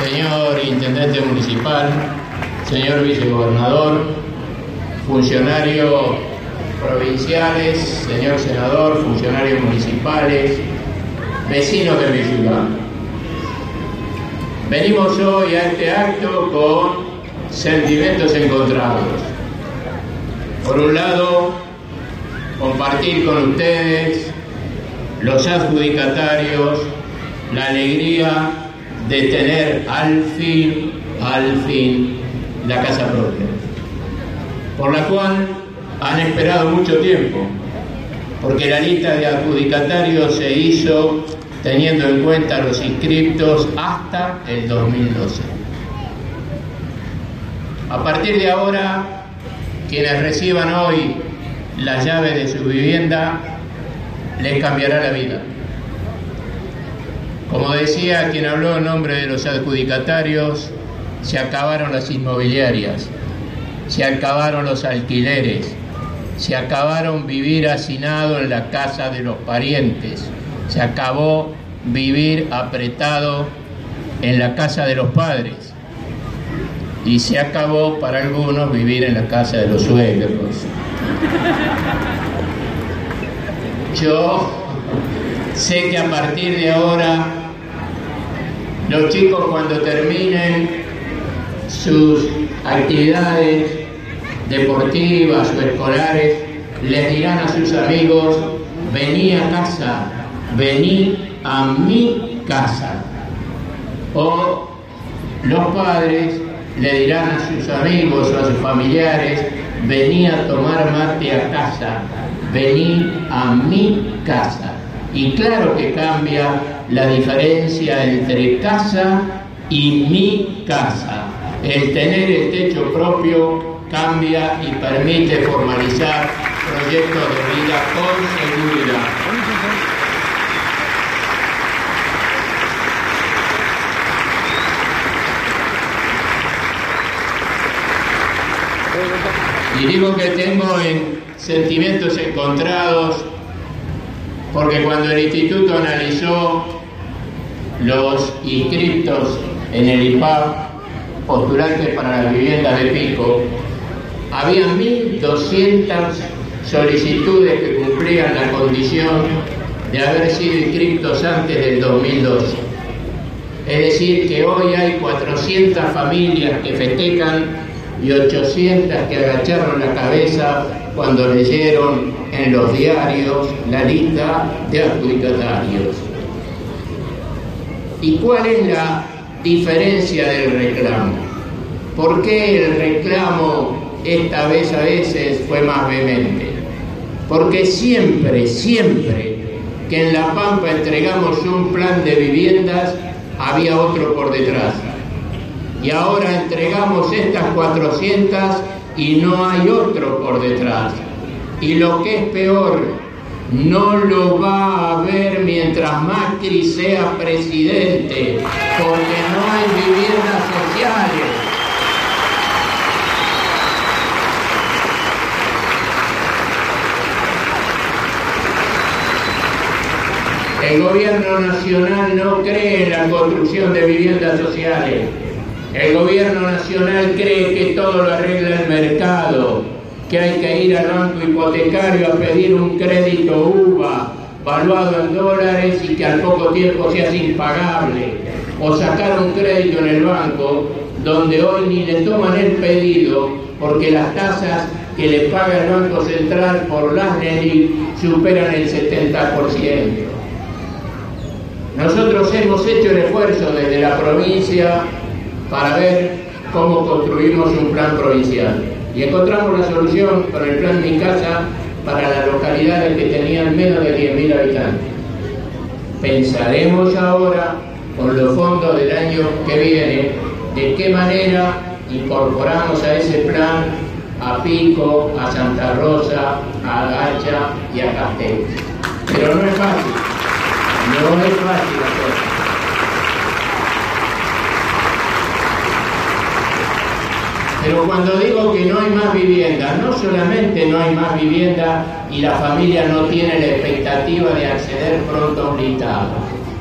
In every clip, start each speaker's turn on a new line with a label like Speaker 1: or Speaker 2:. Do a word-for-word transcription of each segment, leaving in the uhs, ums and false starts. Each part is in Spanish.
Speaker 1: señor Intendente Municipal, señor Vicegobernador, funcionarios provinciales, señor Senador, funcionarios municipales, vecinos de mi ciudad. Venimos hoy a este acto con sentimientos encontrados. Por un lado, compartir con ustedes, los adjudicatarios, la alegría de tener al fin, al fin, la casa propia, por la cual han esperado mucho tiempo, porque la lista de adjudicatarios se hizo teniendo en cuenta los inscriptos hasta el dos mil doce. A partir de ahora, quienes reciban hoy la llave de su vivienda, les cambiará la vida. Como decía quien habló en nombre de los adjudicatarios, se acabaron las inmobiliarias, se acabaron los alquileres, se acabaron vivir hacinado en la casa de los parientes, se acabó vivir apretado en la casa de los padres y se acabó para algunos vivir en la casa de los suegros. Yo sé que a partir de ahora los chicos, cuando terminen sus actividades deportivas o escolares, les dirán a sus amigos: vení a casa, vení a mi casa. O los padres le dirán a sus amigos o a sus familiares: vení a tomar mate a casa, vení a mi casa. Y claro que cambia la diferencia entre casa y mi casa. El tener el techo propio cambia y permite formalizar proyectos de vida con seguridad. Y digo que tengo en sentimientos encontrados porque cuando el instituto analizó los inscriptos en el I P A P, postulantes para las viviendas de Pico, había mil doscientas solicitudes que cumplían la condición de haber sido inscriptos antes del dos mil doce. Es decir, que hoy hay cuatrocientas familias que festejan y ochocientas que agacharon la cabeza cuando leyeron en los diarios la lista de adjudicatarios. ¿Y cuál es la diferencia del reclamo? ¿Por qué el reclamo esta vez a veces fue más vehemente? Porque siempre, siempre que en La Pampa entregamos un plan de viviendas, había otro por detrás. Y ahora entregamos estas cuatrocientas y no hay otro por detrás. Y lo que es peor, no lo va a haber mientras Macri sea presidente, porque no hay viviendas sociales. El gobierno nacional no cree en la construcción de viviendas sociales. El gobierno nacional cree que todo lo arregla el mercado, que hay que ir al banco hipotecario a pedir un crédito U V A valuado en dólares y que al poco tiempo sea impagable, o sacar un crédito en el banco donde hoy ni le toman el pedido porque las tasas que le paga el Banco Central por las LELIQ superan el setenta por ciento. Nosotros hemos hecho el esfuerzo desde la provincia para ver cómo construimos un plan provincial. Y encontramos la solución con el plan Mi Casa para las localidades que tenían menos de diez mil habitantes. Pensaremos ahora, con los fondos del año que viene, de qué manera incorporamos a ese plan a Pico, a Santa Rosa, a Agacha y a Castel. Pero no es fácil, no es fácil hacerlo. Pero cuando digo que no hay más vivienda, no solamente no hay más vivienda y la familia no tiene la expectativa de acceder pronto a un listado.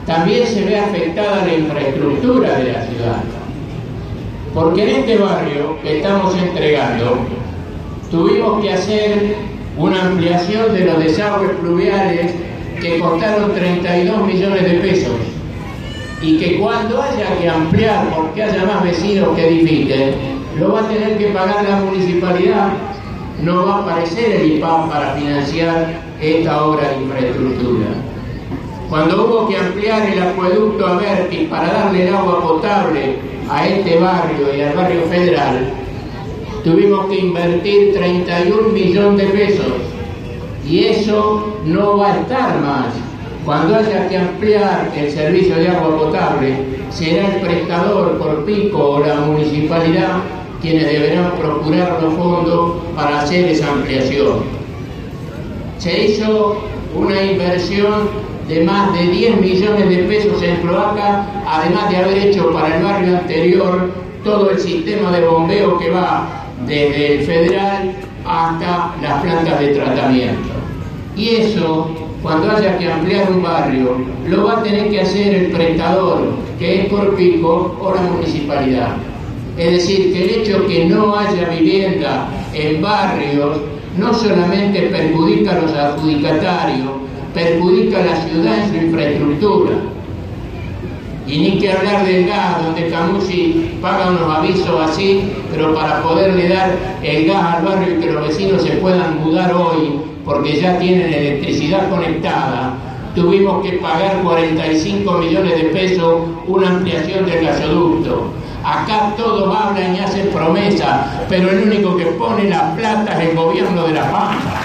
Speaker 1: también se ve afectada la infraestructura de la ciudad. Porque en este barrio que estamos entregando, tuvimos que hacer una ampliación de los desagües pluviales que costaron treinta y dos millones de pesos. Y que cuando haya que ampliar porque haya más vecinos que edifiquen, lo va a tener que pagar la municipalidad. No va a aparecer el I P A M para financiar esta obra de infraestructura. Cuando hubo que ampliar el acueducto Abertis para darle el agua potable a este barrio y al barrio Federal, tuvimos que invertir treinta y un millones de pesos. Y eso no va a estar más. Cuando haya que ampliar el servicio de agua potable, será el prestador Corpico o la municipalidad quienes deberán procurar los fondos para hacer esa ampliación. Se hizo una inversión de más de diez millones de pesos en cloaca, además de haber hecho para el barrio anterior todo el sistema de bombeo que va desde el Federal hasta las plantas de tratamiento. Y eso, cuando haya que ampliar un barrio, lo va a tener que hacer el prestador, que es Corpico o la municipalidad. Es decir, que el hecho que no haya vivienda en barrios no solamente perjudica a los adjudicatarios, perjudica a la ciudad en su infraestructura. Y ni que hablar del gas, donde Camusi paga unos avisos así, pero para poderle dar el gas al barrio y que los vecinos se puedan mudar hoy, porque ya tienen electricidad conectada, tuvimos que pagar cuarenta y cinco millones de pesos una ampliación del gasoducto. Acá todos hablan y hacen promesas, pero el único que pone la plata es el gobierno de La Pampa.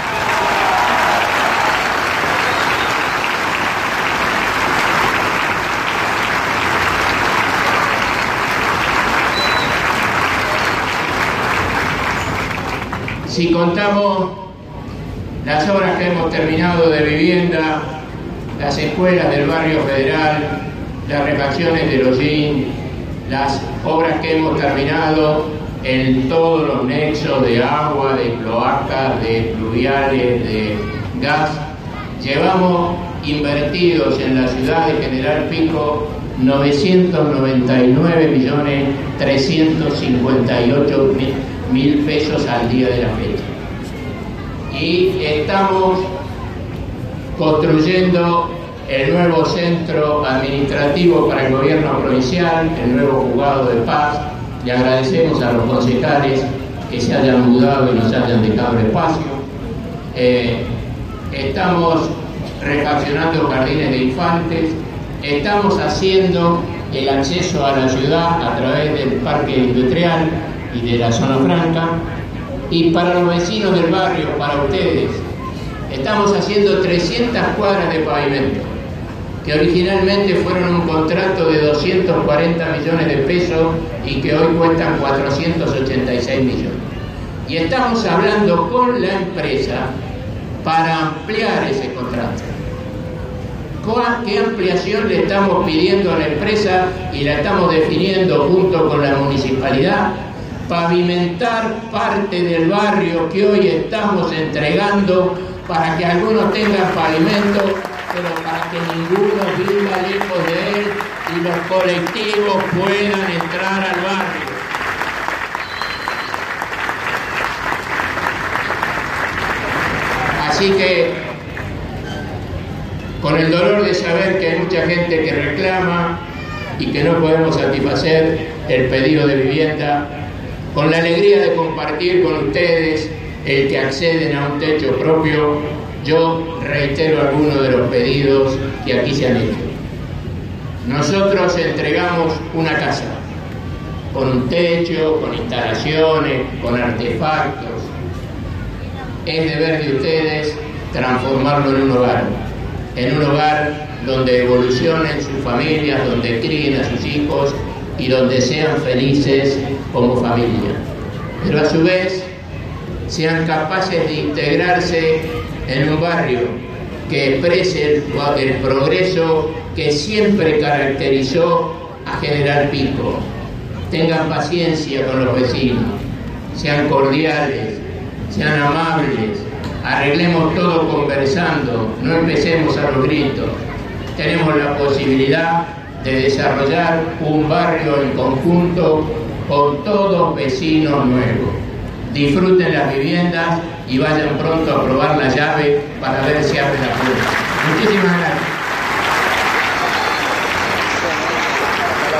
Speaker 1: Si contamos las obras que hemos terminado de vivienda, las escuelas del barrio Federal, las refacciones de los Hollín, las obras que hemos terminado en todos los nexos de agua, de cloacas, de pluviales, de gas, llevamos invertidos en la ciudad de General Pico novecientos noventa y nueve millones trescientos cincuenta y ocho mil pesos al día de la fecha. Y estamos construyendo el nuevo centro administrativo para el gobierno provincial, el nuevo juzgado de paz. Le agradecemos a los concejales que se hayan mudado y nos hayan dejado el espacio. Eh, estamos refaccionando jardines de infantes, estamos haciendo el acceso a la ciudad a través del parque industrial y de la zona franca. Y para los vecinos del barrio, para ustedes, estamos haciendo trescientas cuadras de pavimento, que originalmente fueron un contrato de doscientos cuarenta millones de pesos y que hoy cuestan cuatrocientos ochenta y seis millones. Y estamos hablando con la empresa para ampliar ese contrato. ¿Qué ampliación le estamos pidiendo a la empresa y la estamos definiendo junto con la municipalidad? Pavimentar parte del barrio que hoy estamos entregando para que algunos tengan pavimento, pero para que ninguno viva lejos de él y los colectivos puedan entrar al barrio. Así que, con el dolor de saber que hay mucha gente que reclama y que no podemos satisfacer el pedido de vivienda, con la alegría de compartir con ustedes el que acceden a un techo propio, yo reitero algunos de los pedidos que aquí se han hecho. Nosotros entregamos una casa, con un techo, con instalaciones, con artefactos. Es deber de ustedes transformarlo en un hogar, en un hogar donde evolucionen sus familias, donde críen a sus hijos y donde sean felices como familia. Pero a su vez sean capaces de integrarse en un barrio que exprese el, el progreso que siempre caracterizó a General Pico. Tengan paciencia con los vecinos, sean cordiales, sean amables, arreglemos todo conversando, no empecemos a los gritos. tenemos la posibilidad de desarrollar un barrio en conjunto con todos vecinos nuevos. Disfruten las viviendas y vayan pronto a probar la llave para ver si abre la puerta. Muchísimas gracias.